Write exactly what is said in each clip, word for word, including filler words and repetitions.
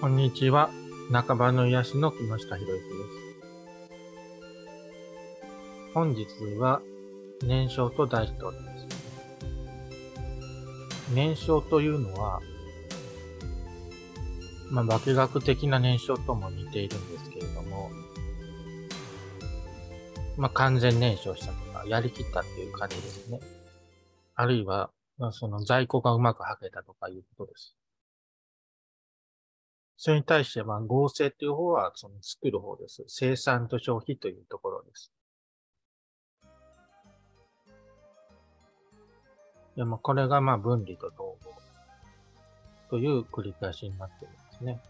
こんにちは。半ばの癒しの木下博之です。本日は燃焼と題しております。燃焼というのは、まあ、化学的な燃焼とも似ているんですけれども、まあ、完全燃焼したとか、やりきったっていう感じですね。あるいは、まあ、その在庫がうまくはけたとかいうことです。それに対して、まあ、合成っていう方は、その作る方です。生産と消費というところです。でもこれがまあ分離と統合という繰り返しになっているんですね。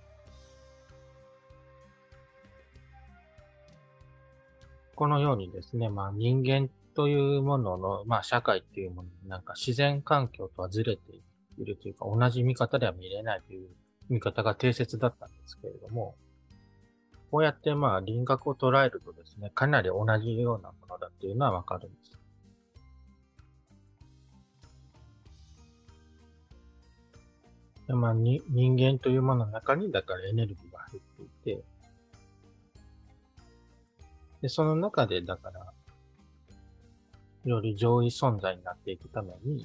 このようにですね、まあ人間というものの、まあ社会っていうものになんか自然環境とはずれているというか、同じ見方では見れないという見方が定説だったんですけれども、こうやってまあ輪郭を捉えるとですね、かなり同じようなものだっていうのはわかるんです。でまあに人間というものの中にだからエネルギーが入っていて、で、その中でだから、より上位存在になっていくために、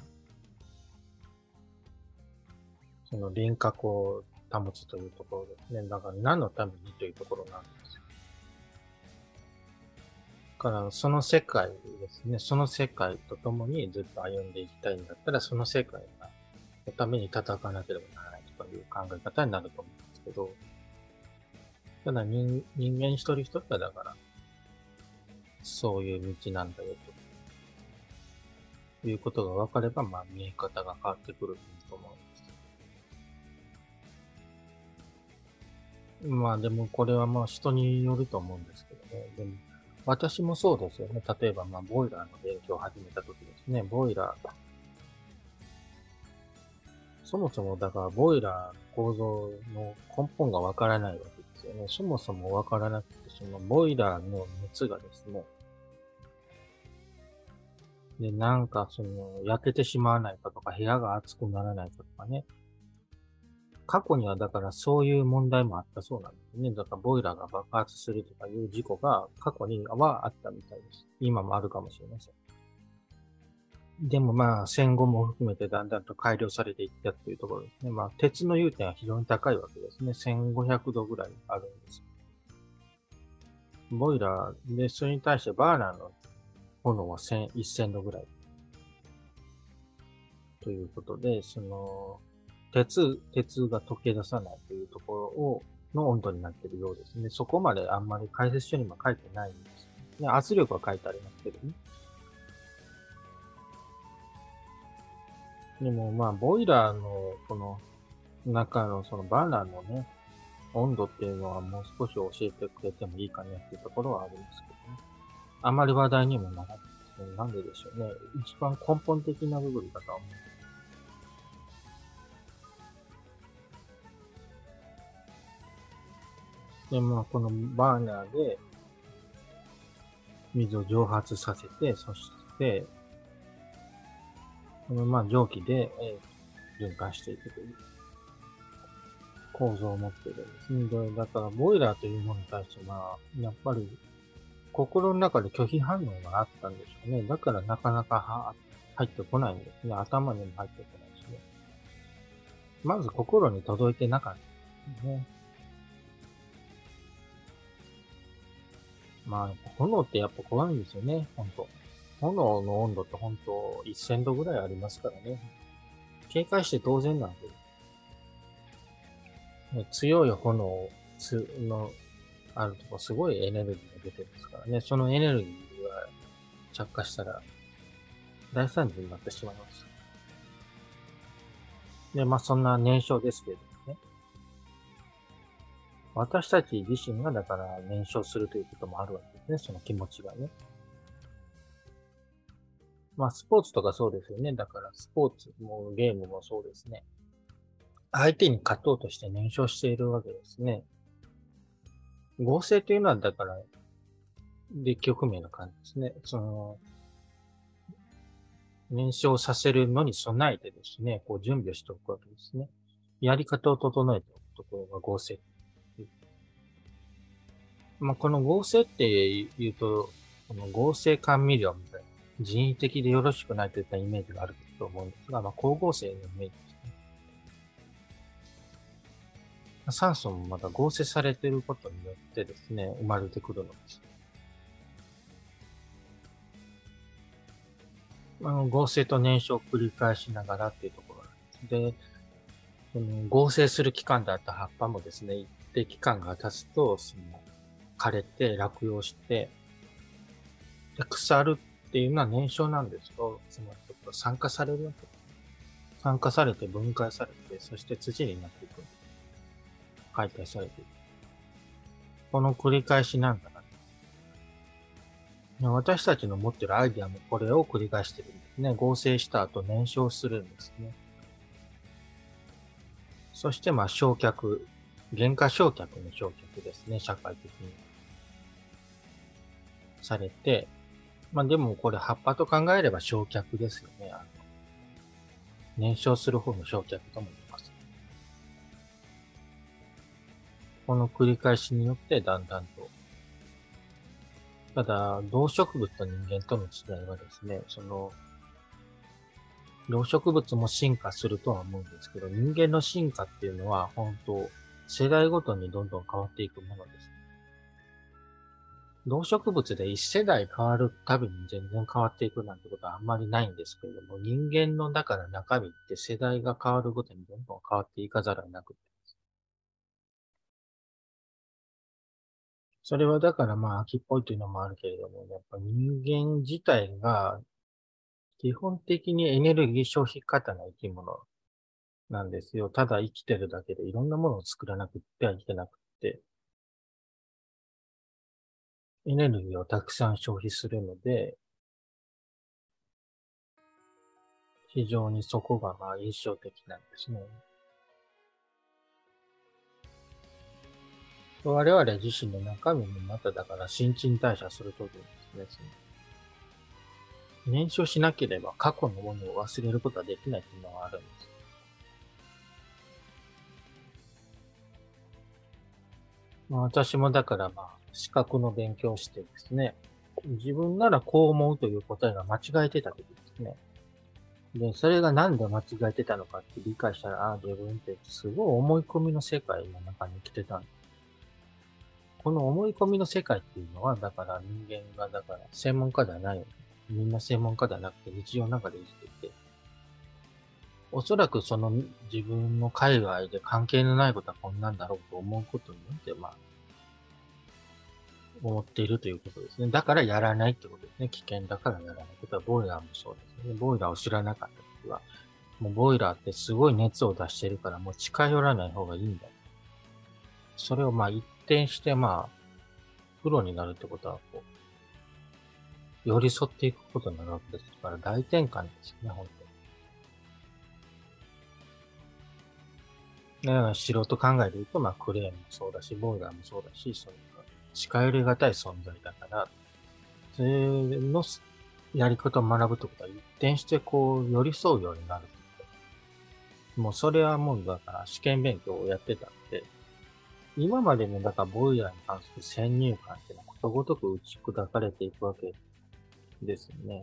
その輪郭を保つというところですね。だから何のためにというところなんですよ。だからその世界ですね。その世界と共にずっと歩んでいきたいんだったら、その世界のために戦わなければならないという考え方になると思うんですけど、ただ人人間一人一人がだから、そういう道なんだよということが分かれば、まあ見え方が変わってくると思うんです。まあでもこれはまあ人によると思うんですけどね。でも私もそうですよね。例えばまあボイラーの勉強を始めた時ですね。ボイラー。そもそもだからボイラーの構造の根本がわからないわけですよね。そもそもわからなくて、そのボイラーの熱がですね、で、なんかその焼けてしまわないかとか部屋が熱くならないかとかね。過去にはだからそういう問題もあったそうなんですね。だからボイラーが爆発するとかいう事故が過去にはあったみたいです。今もあるかもしれません。でもまあ戦後も含めてだんだんと改良されていったというところですね。まあ鉄の融点は非常に高いわけですね。せんごひゃくどぐらいあるんです。ボイラーで、それに対してバーナーの炎はせん、せんどぐらいということで、その鉄、鉄が溶け出さないというところを、の温度になっているようですね。そこまであんまり解説書にも書いてないんですね。圧力は書いてありますけどね。でもまあ、ボイラーのこの中のそのバーナーのね、温度っていうのはもう少し教えてくれてもいいかねっていうところはあるんですけどね。あまり話題にもならないですね。なんででしょうね。一番根本的な部分だとは思う。で、まあ、このバーナーで水を蒸発させて、そして、このまあ蒸気で、えー、循環していくという構造を持っているんですね。で、だからボイラーというものに対してまあ、やっぱり心の中で拒否反応があったんでしょうね。だからなかなかは入ってこないんですね。頭にも入ってこないしね。まず心に届いてなかったですね。まあ、炎ってやっぱ怖いんですよね、本当炎の温度って本当せんどぐらいありますからね。警戒して当然なんで、強い炎つのあるとこすごいエネルギーが出てるんですからね。そのエネルギーが着火したら大惨事になってしまいます。で、まあそんな燃焼ですけれどもね。私たち自身がだから燃焼するということもあるわけですね。その気持ちがね。まあスポーツとかそうですよね。だからスポーツもゲームもそうですね。相手に勝とうとして燃焼しているわけですね。合成というのはだからで局面の感じですね。その、燃焼させるのに備えてですね、こう準備をしておくわけですね。やり方を整えておくところが合成。まあ、この合成って言うと、この合成甘味料みたいな、人為的でよろしくないといったイメージがあると思うんですが、まあ、光合成のイメージですね。酸素もまた合成されていることによってですね、生まれてくるのです。あの合成と燃焼を繰り返しながらっていうところなんです。で、その合成する期間であった葉っぱもですね、一定期間が経つと、その枯れて落葉して、で腐るっていうのは燃焼なんですよ。つまり酸化されるわけです。酸化されて分解されて、そして土になっていく。解体されていく。この繰り返しなんだな。私たちの持っているアイデアもこれを繰り返してるんですね。合成した後燃焼するんですね。そしてまあ焼却、原価焼却の焼却ですね。社会的に。されて、まあでもこれ葉っぱと考えれば焼却ですよね。あの燃焼する方の焼却とも言います。この繰り返しによってだんだんと。ただ、動植物と人間との違いはですね、その、動植物も進化するとは思うんですけど、人間の進化っていうのは本当、世代ごとにどんどん変わっていくものです。動植物で一世代変わるたびに全然変わっていくなんてことはあんまりないんですけれども、人間のだから中身って世代が変わるごとにどんどん変わっていかざるを得なくて。それはだからまあ秋っぽいというのもあるけれども、やっぱ人間自体が基本的にエネルギー消費過多な生き物なんですよ。ただ生きてるだけでいろんなものを作らなくってはいけなくって、エネルギーをたくさん消費するので、非常にそこがまあ印象的なんですね。我々自身の中身もまただから新陳代謝するときにですね、燃焼しなければ過去のものを忘れることはできないというのがあるんです。まあ、私もだからまあ、資格の勉強をしてですね、自分ならこう思うという答えが間違えてたときですね。で、それがなんで間違えてたのかって理解したら、ああ、自分ってすごい思い込みの世界の中に生きてたんだ。この思い込みの世界っていうのは、だから人間が、だから専門家ではないよね。みんな専門家ではなくて日常の中で生きていて、おそらくその自分の界隈で関係のないことはこんなんだろうと思うことによって、まあ、思っているということですね。だからやらないってことですね。危険だからやらない。例えばボイラーもそうですね。ボイラーを知らなかった時は、もうボイラーってすごい熱を出してるからもう近寄らない方がいいんだ。それをまあ一転してまあ、プロになるってことは、こう、寄り添っていくことになるわけですから、大転換ですね、本当に。だから素人考えで言うと、まあクレーンもそうだし、ボイラーもそうだし、そういう近寄りがたい存在だから、それのやり方を学ぶってことは一転してこう、寄り添うようになる。もうそれはもうだから試験勉強をやってたんで、今までのだからボイラーに関する先入観っていうのはことごとく打ち砕かれていくわけですよね。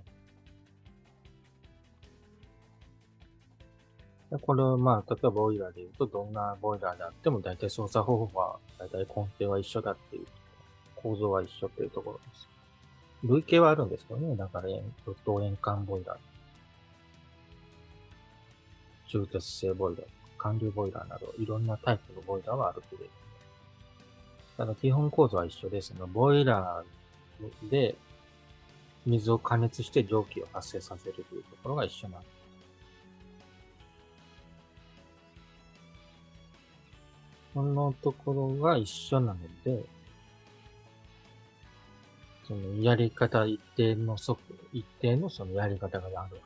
これはまあ、例えばボイラーで言うと、どんなボイラーであっても大体操作方法は、大体根底は一緒だっていう、構造は一緒っていうところです。類型はあるんですけどね。だから、ド円環ボイラー、中鉄製ボイラー、寒流ボイラーなど、いろんなタイプのボイラーはあるけれども、ただ基本構造は一緒ですの。ボイラーで水を加熱して蒸気を発生させるというところが一緒なんです。このところが一緒なので、そのやり方一定の速度、一定のそのやり方がある。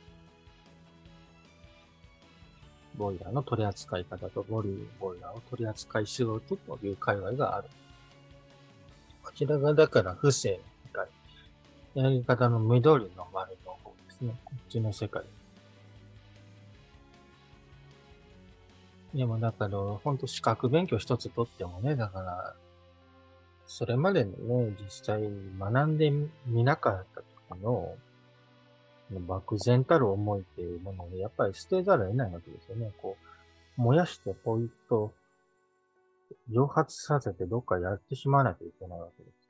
ボイラーの取り扱い方とボリューボイラーを取り扱いしようという界隈がある。こちらがだから不正の世界。やり方の緑の丸の方ですね。こっちの世界。 でもだから、ほんと資格勉強一つ取ってもね、だから、それまでのね、実際学んでみなかった時の、漠然たる思いっていうものをやっぱり捨てざるを得ないわけですよね。こう、燃やしてポイッと蒸発させてどっかやってしまわなきゃいけないわけです。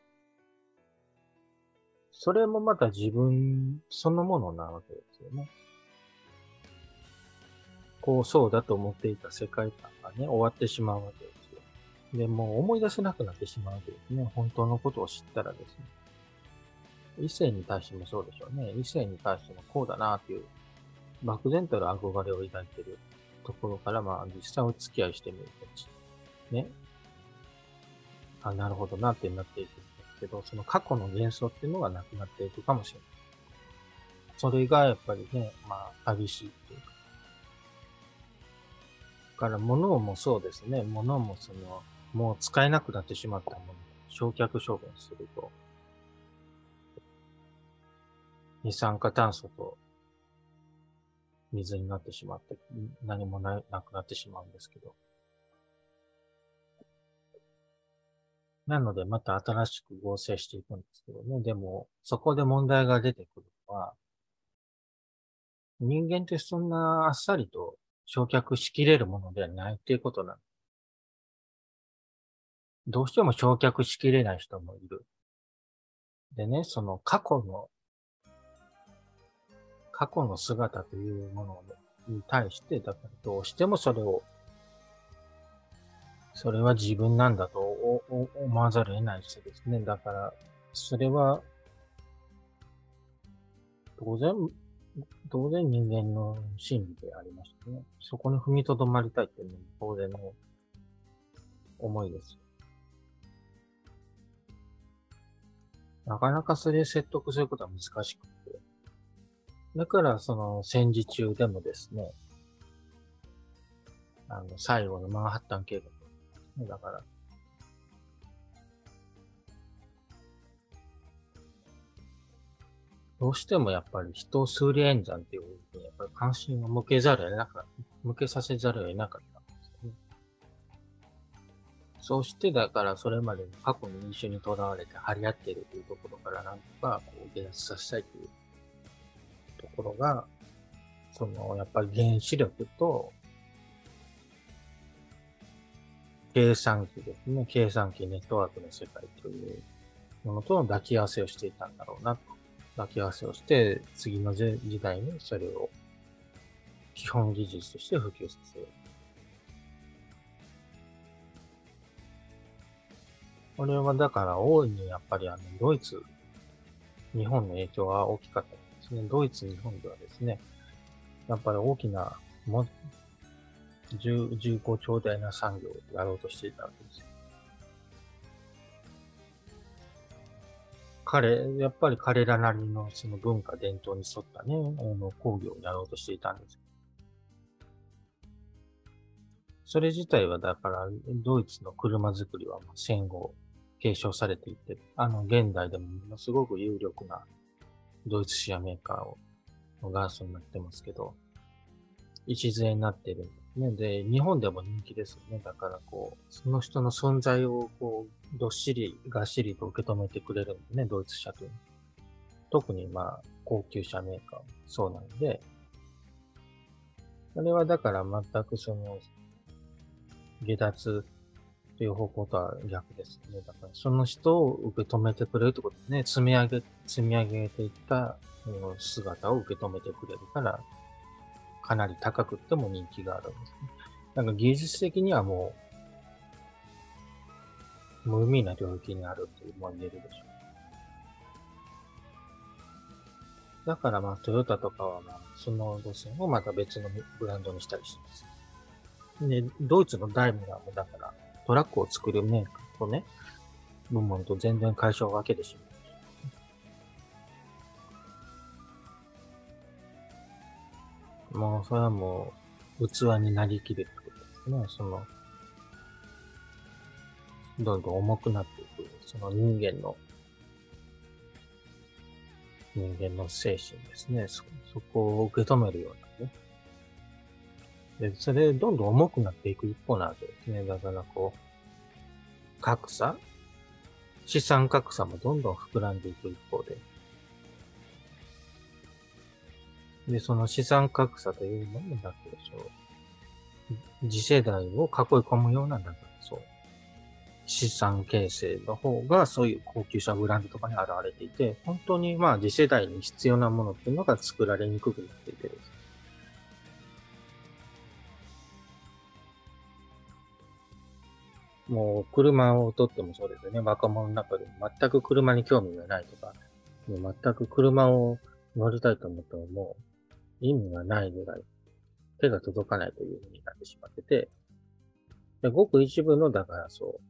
それもまた自分そのものなわけですよね。こう、そうだと思っていた世界観がね、終わってしまうわけですよ。で、もう思い出せなくなってしまうわけですね。本当のことを知ったらですね。異性に対してもそうでしょうね。異性に対してもこうだなっていう、漠然たる憧れを抱いているところから、まあ、実際お付き合いしてみると、ね。あ、なるほどなってなっていくんですけど、その過去の幻想っていうのがなくなっていくかもしれない。それがやっぱりね、まあ、寂しいっていうか。だから物もそうですね。物もその、もう使えなくなってしまったものを焼却処分すると、二酸化炭素と水になってしまって、何もななくなってしまうんですけど。なので、また新しく合成していくんですけどね。でも、そこで問題が出てくるのは、人間ってそんなあっさりと焼却しきれるものではないっていうことなんです。どうしても焼却しきれない人もいる。でね、その過去の、過去の姿というものに対して、だからどうしてもそれを、それは自分なんだと思わざるを得ない人ですね。だから、それは、当然、当然人間の心理でありましてね。そこに踏みとどまりたいっていうのも当然の思いです。なかなかそれ説得することは難しくて。だから、その戦時中でもですね、あの、最後のマンハッタン計画。だから、どうしてもやっぱり人を数理演算っていうふうに、やっぱり関心を向けざるを得なかった。向けさせざるを得なかったんですよね。そうしてだからそれまでの過去に一緒に囚われて張り合っているというところからなんとかこう下脱させたいというところが、そのやっぱり原子力と計算機ですね。計算機ネットワークの世界というものとの抱き合わせをしていたんだろうなと。抱き合わせをして、次の時代にそれを基本技術として普及させる。これはだから大いにやっぱりあのドイツ、日本の影響は大きかったですね。ドイツ、日本ではですね、やっぱり大きなも重重厚長大な産業をやろうとしていたわけです。彼、やっぱり彼らなりのその文化伝統に沿ったね、あの工業をやろうとしていたんです。それ自体はだから、ドイツの車作りは戦後継承されていて、あの現代でもものすごく有力なドイツシェアメーカーをの元祖になってますけど、礎になっているんですね。で、日本でも人気ですよね。だからこう、その人の存在をこう、どっしり、がっしりと受け止めてくれるんでね、ドイツ車という。特にまあ、高級車メーカーもそうなので、それはだから全くその、下脱という方向とは逆ですよね。だからその人を受け止めてくれるってことですね。積み上げ、積み上げていった姿を受け止めてくれるから、かなり高くっても人気があるんですね。なんか技術的にはもう無意味な領域にあるとも言えるでしょう。だからまあトヨタとかはまあその路線をまた別のブランドにしたりします。で、ドイツのダイムラーもだからトラックを作るメーカーとね、部門と全然会社を分けてしまう。もうそれはもう器になりきるってことですね。その、どんどん重くなっていく、その人間の人間の精神ですね。そ、そこを受け止めるようなね。 で、それどんどん重くなっていく一方なわけですね。だからこう、格差資産格差もどんどん膨らんでいく一方で。で、その資産格差というのもだけでしょう。次世代を囲い込むようなんだからそう。資産形成の方がそういう高級車ブランドとかに現れていて、本当にまあ次世代に必要なものっていうのが作られにくくなっていてです。もう車をとってもそうですよね。若者の中でも全く車に興味がないとか、もう全く車を乗りたいと思ってももう意味がないぐらい手が届かないという風になってしまってて、でごく一部の、だからそう、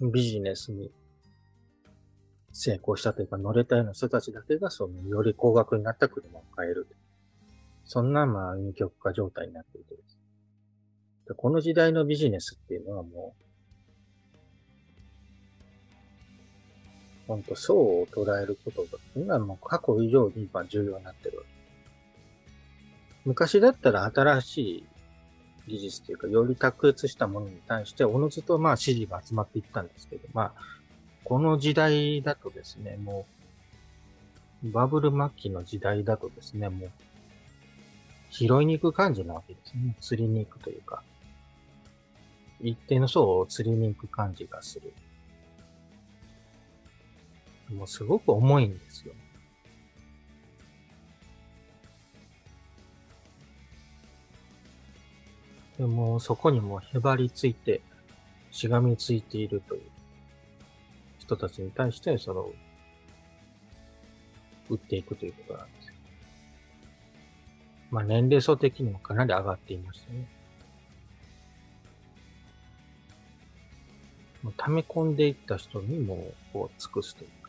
ビジネスに成功したというか乗れたような人たちだけがそのより高額になった車を買える。そんなまあ二極化状態になっていてです。でこの時代のビジネスっていうのはもう、ほんと層を捉えることが、今も過去以上に今重要になってるわけ。昔だったら新しい技術というか、より卓越したものに対して、おのずとまあ支持が集まっていったんですけど、まあ、この時代だとですね、もう、バブル末期の時代だとですね、もう、拾いに行く感じなわけですね。釣りに行くというか、一定の層を釣りに行く感じがする。もうすごく重いんですよ。でもそこにもへばりついて、しがみついているという人たちに対して、その、売っていくということなんですよ。まあ年齢層的にもかなり上がっていましたね。もう溜め込んでいった人にもこう尽くすというか、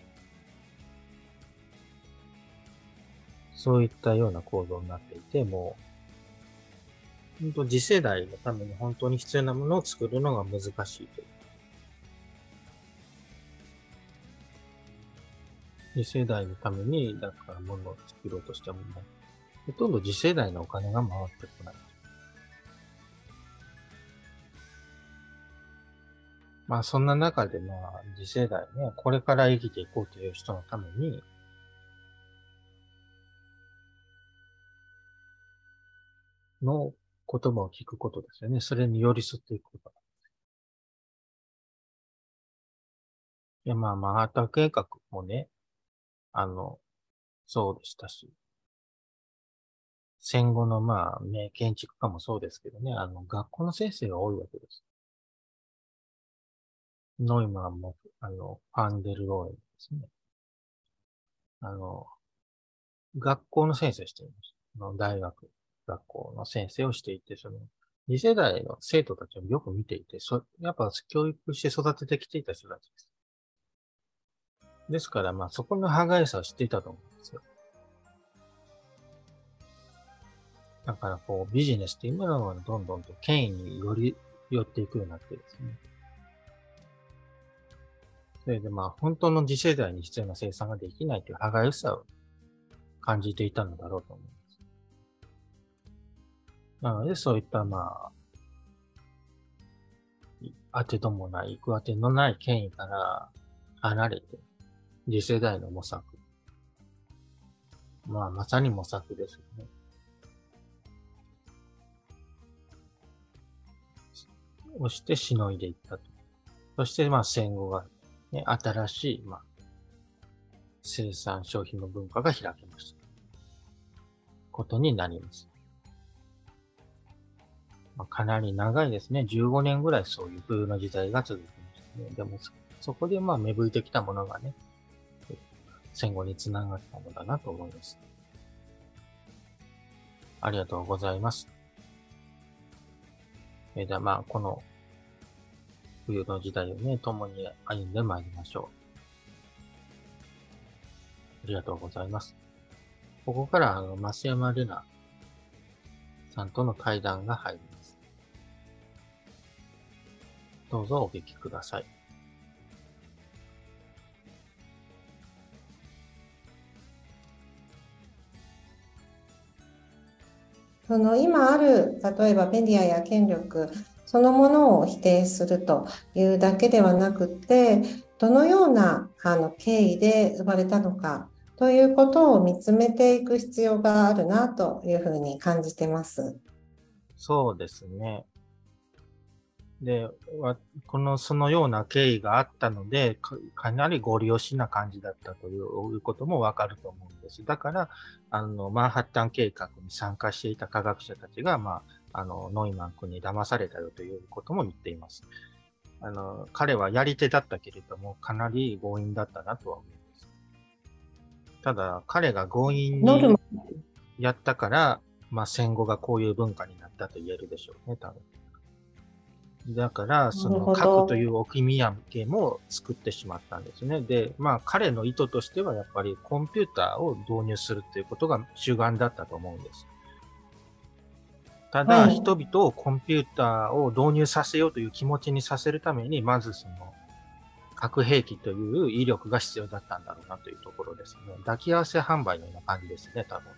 そういったような構造になっていて、もう、本当次世代のために本当に必要なものを作るのが難しいという。次世代のために、だからものを作ろうとしても、もうほとんど次世代のお金が回ってこない。まあそんな中でまあ次世代ね、これから生きていこうという人のために、の言葉を聞くことですよね。それに寄り添っていくこと。いやまあマンハッタン計画もね、あの、そうでしたし、戦後のまあ、名建築家もそうですけどね、あの、学校の先生が多いわけです。ノイマンも、あの、ファンデルローエンですね。あの、学校の先生をしていました。あの大学、学校の先生をしていて、その、次世代の生徒たちをよく見ていて、そ、やっぱ教育して育ててきていた人たちです。ですから、まあ、そこの歯がゆさを知っていたと思うんですよ。だから、こう、ビジネスっていうものがどんどんと権威により寄っていくようになってですね。それでまあ、本当の次世代に必要な生産ができないという歯がゆさを感じていたのだろうと思います。なので、そういったまあ、当てともない、行く当てのない権威から離れて、次世代の模索。まあ、まさに模索ですよね。をしてしのいでいったと。そしてまあ戦後が、ね、新しい、まあ、生産消費の文化が開けました。ことになります。まあ、かなり長いですね。じゅうごねんぐらいそういう冬の時代が続きましたね。でもそ、そこでまあ芽吹いてきたものがね、戦後につながったのだなと思います。ありがとうございます。えー、ではまあ、この冬の時代をね、共に歩んでまいりましょう。ありがとうございます。ここから、あの、増山里奈さんとの対談が入ります。どうぞお聞きください。 その今ある、例えばメディアや権力そのものを否定するというだけではなくて、どのようなあの経緯で生まれたのかということを見つめていく必要があるなというふうに感じてます。 そうですね。で、わこの、そのような経緯があったので、か、かなりご利用しな感じだったということもわかると思うんです。だから、あの、マンハッタン計画に参加していた科学者たちが、まあ、あの、ノイマン君に騙されたよということも言っています。あの、彼はやり手だったけれども、かなり強引だったなとは思います。ただ、彼が強引にノルマ、 やったから、まあ、戦後がこういう文化になったと言えるでしょうね、多分。だから、そなるのほど。 核という置き土産も作ってしまったんですね。で、まあ彼の意図としてはやっぱりコンピューターを導入するということが主眼だったと思うんです。ただ、 はい、 人々をコンピューターを導入させようという気持ちにさせるために、まずその核兵器という威力が必要だったんだろうなというところですね。抱き合わせ販売のような感じですね、多分。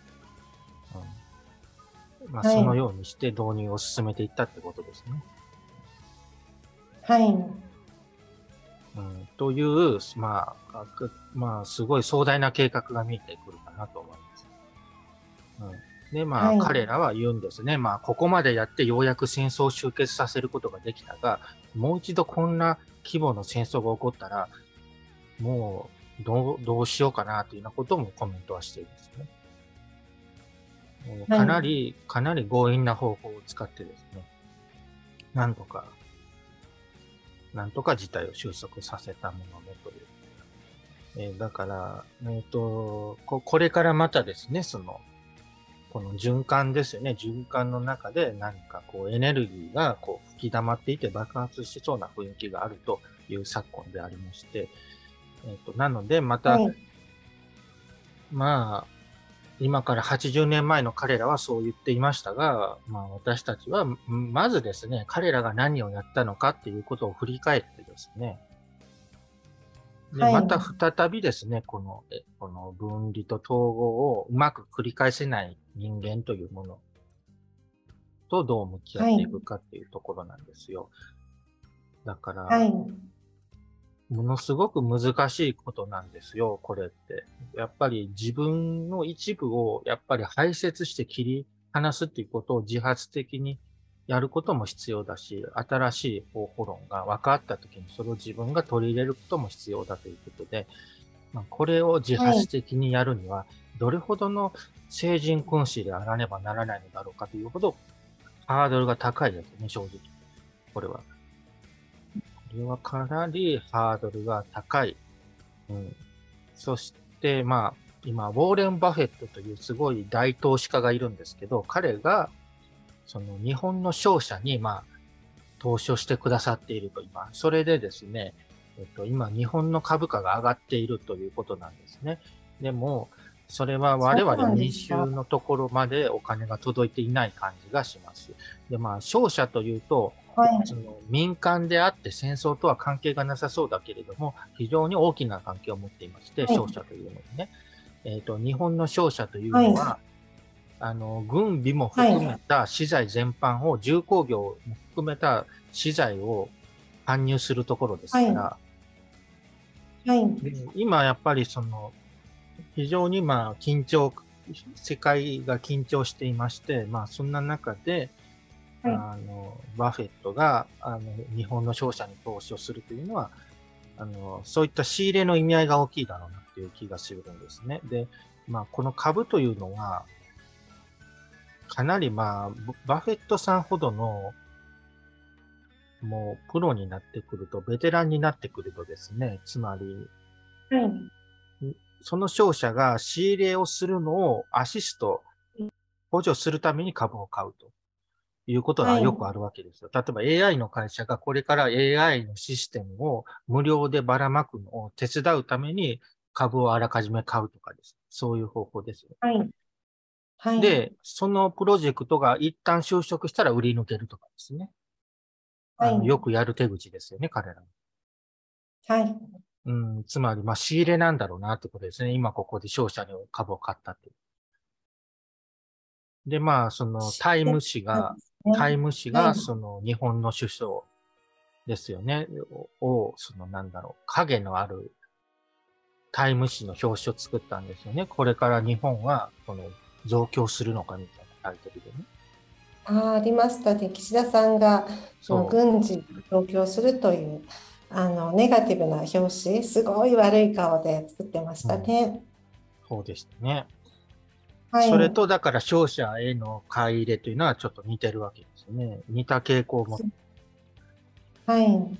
うん、まあはい、 そのようにして導入を進めていったってことですね。 はい、 うん、という、まあ、まあ、すごい壮大な計画が見えてくるかなと思います。うん、で、まあ、 はい、 彼らは言うんですね。まあ、ここまでやってようやく戦争を終結させることができたが、もう一度こんな規模の戦争が起こったら、もう、どう、どうしようかなというようなこともコメントはしているんですね。もうはい、 かなり、かなり強引な方法を使ってですね、なんとか、なんとか事態を収束させたものねという。えーだから、えっと、こ、これからまたですね、その、この循環ですよね。循環の中で何かこうエネルギーがこう吹き溜まっていて爆発しそうな雰囲気があるという昨今でありまして、えっと、なのでまた、 はい、 まあ、今からはちじゅうねんまえの彼らはそう言っていましたが、まあ私たちは、まずですね、彼らが何をやったのかっていうことを振り返ってですね、で、 はい、 また再びですね、この、えこの分離と統合をうまく繰り返せない人間というものとどう向き合っていはい、 くかっていうところなんですよ。だから、 はい、 ものすごく難しいことなんですよ、これって。やっぱり自分の一部をやっぱり排泄して切り離すっていうことを自発的にやることも必要だし、新しい方法論が分かった時にそれを自分が取り入れることも必要だということで、まあ、これを自はい、 発的にやるには、どれほどの聖人君子であらねばならないのだろうかというほど、ハードルが高いですね、正直。これは。これはかなりハードルが高い。うん。そして、まあ、今、ウォーレン・バフェットというすごい大投資家がいるんですけど、彼が、その日本の商社に、まあ、投資をしてくださっていると今、それでですね、えっと、今、日本の株価が上がっているということなんですね。でも、それは我々 そうなんで民すか。 衆のところまでお金が届いていない感じがします。で、まあ、商社というと、 はい、 その民間であって戦争とは関係がなさそうだけれども、非常に大きな関係を持っていまして、 はい、 商社というのにね。えっと、日本の商社というはい、 のは、あの、軍備もはい、 含めた資材全般を、重工業も含めた資材を搬入するところですはい、 から、 はい、 で今やっぱりその、非常にまあ緊張、世界が緊張していまして、まあそんな中で、 はい、 あの、バフェットが、あの、日本の商社に投資をするというのは、あの、そういった仕入れの意味合いが大きいだろうなっていう気がするんですね。で、まあこの株というのは、かなりまあ、バフェットさんほどのもうプロになってくると、ベテランになってくるとですね、つまり、 はい、 その商社が仕入れをするのをアシスト、補助するために株を買うということはい、 がよくあるわけですよ。例えば エーアイ の会社がこれから エーアイ のシステムを無料でばらまくのを手伝うために株をあらかじめ買うとかです。そういう方法ですよ。 はい、はい、 で、そのプロジェクトが一旦就職したら売り抜けるとかですね。 はい、 あの、よくやる手口ですよね、彼ら。 はい、 うん、つまり、まあ、仕入れなんだろうなってことですね。今ここで商社の株を買ったっていう。 で、まあ、そのタイム誌が、タイム誌はい。 がその日本の首相ですよね、を、そのなんだろう、影のあるタイム誌の表紙を作ったんですよね。これから日本は、この増強するのかみたいなタイトルでね。 あ、ありましたね。岸田さんがそのそう、 軍事を増強するというあのネガティブな表紙、すごい悪い顔で作ってましうん、 たね。 そうでしたね。 はい。 それと、だから勝者への買い入れというのはちょっと似てるわけですね。似た傾向も、 はい。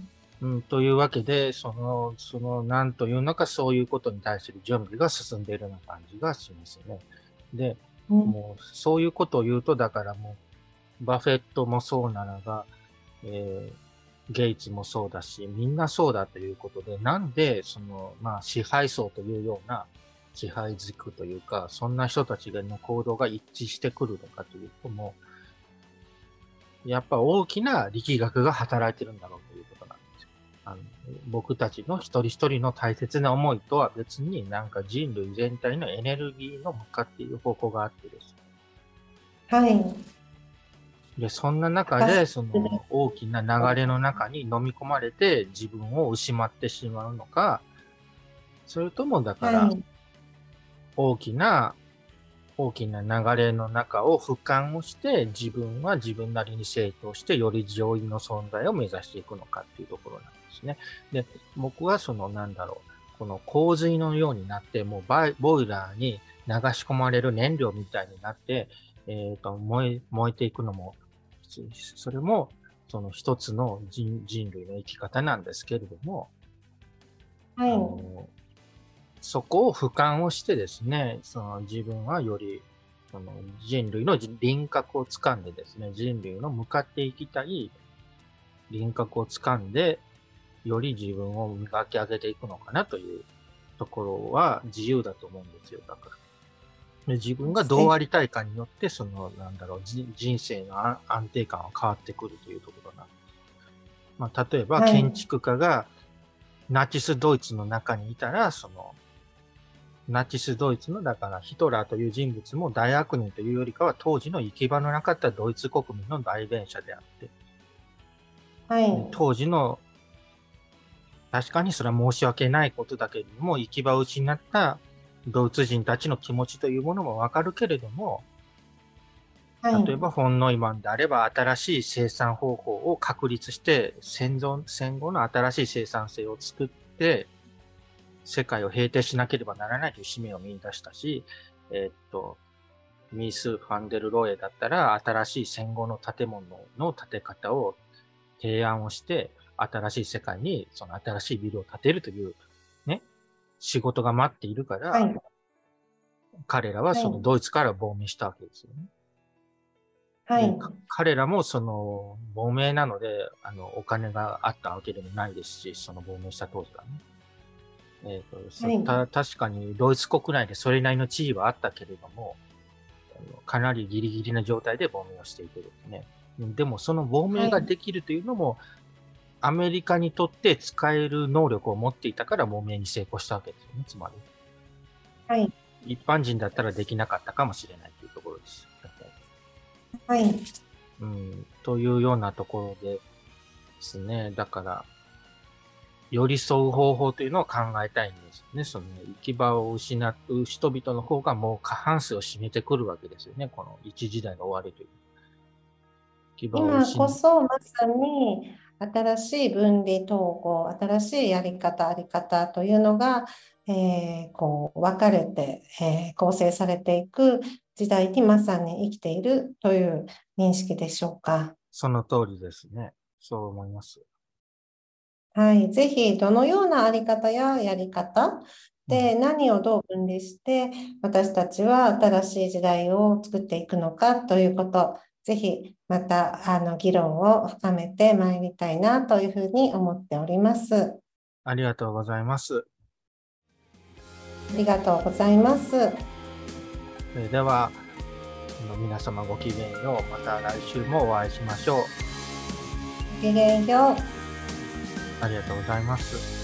うん、というわけで、その、その、なんというのか、そういうことに対する準備が進んでいるような感じがしますね。で、 うん、 もう、そういうことを言うと、だからもう、バフェットもそうならば、えーゲイツもそうだし、みんなそうだということで、なんで、その、まあ、支配層というような、支配軸というか、そんな人たちの行動が一致してくるのかというと、もう、やっぱ大きな力学が働いてるんだろうということなんですよ。あの僕たちの一人一人の大切な思いとは別に、なんか人類全体のエネルギーの向かっている方向があってです。 はい。 で、そんな中高すで、その大きな流れの中に飲み込まれて自分を失ってしまうのか、それともだからはい。 大きな、大きな流れの中を俯瞰をして自分は自分なりに成長してより上位の存在を目指していくのかっていうところなんですね。で、僕はそのなんだろう、この洪水のようになって、もうバイボイラーに流し込まれる燃料みたいになって、えっ、と、燃え、燃えていくのも、それも、その一つの人人類の生き方なんですけれども、 はい。 あの、そこを俯瞰をしてですね、その自分はより、その人類の輪郭をつかんでですね、人類の向かっていきたい輪郭をつかんで、より自分を磨き上げていくのかなというところは自由だと思うんですよ、だから。で自分がどうありたいかによって、その、なんだろう、人生の安定感は変わってくるというところなんです。まあ、例えばはい。 建築家がナチスドイツの中にいたら、その、ナチスドイツの、だからヒトラーという人物も大悪人というよりかは当時の行き場のなかったドイツ国民の代弁者であって、 はい。 で当時の、確かにそれは申し訳ないことだけれども、行き場を失ったドイツ人たちの気持ちというものもわかるけれども、 はい。 例えばフォン・ノイマンであれば新しい生産方法を確立して戦後戦後の新しい生産性を作って世界を平定しなければならないという使命を見出したし、えーっと、ミース・ファンデル・ロエだったら新しい戦後の建物の建て方を提案をして、新しい世界にその新しいビルを建てるというね、仕事が待っているから、 はい。 彼らはそのはい。 ドイツから亡命したわけですよね。で、 はい。 彼らもその亡命なので、あの、お金があったわけでもないですし、その亡命した当時はね。えっ、ー、と、そはい。 た、確かにドイツ国内でそれなりの地位はあったけれども、かなりギリギリな状態で亡命をしていてですね。でもその亡命がはい。 できるというのも、アメリカにとって使える能力を持っていたから亡命に成功したわけですよね、つまり。 はい。 一般人だったらできなかったかもしれないというところです。 はい。 うん、というようなところでですね。だから、寄り添う方法というのを考えたいんですね。その行き場を失う人々の方がもう過半数を占めてくるわけですよね。この一時代の終わりという。行き場を今こ失そまさに新しい分離統合、新しいやり方、あり方というのが、えーこう分かれて、えー構成されていく時代にまさに生きているという認識でしょうか。 その通りですね。そう思います。 はい、ぜひどのようなあり方ややり方うん。 で何をどう分離して私たちは新しい時代を作っていくのかということ、ぜひまたあの議論を深めてまいりたいなというふうに思っております。 ありがとうございます。 ありがとうございます。 それでは、皆様ごきげんよう。また来週もお会いしましょう。 ごきげんよう。 ありがとうございます。